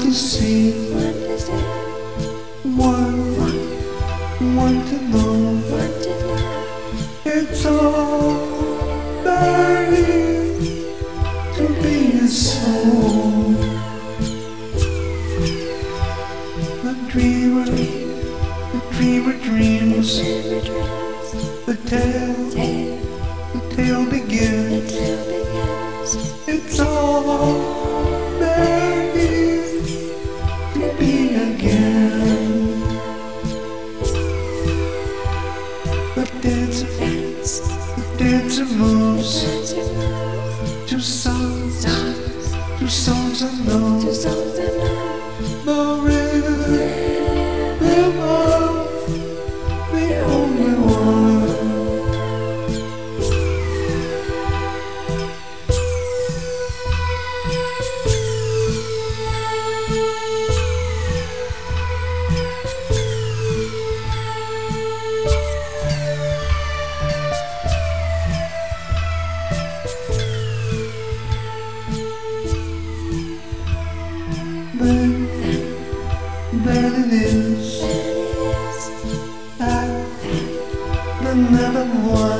to see, one to know. It's all burning to be a soul. The dreamer dreams. The tale begins. It's all burning to be again. The dancer moves to songs unknown. The rhythm of the only one. Then it is the never one.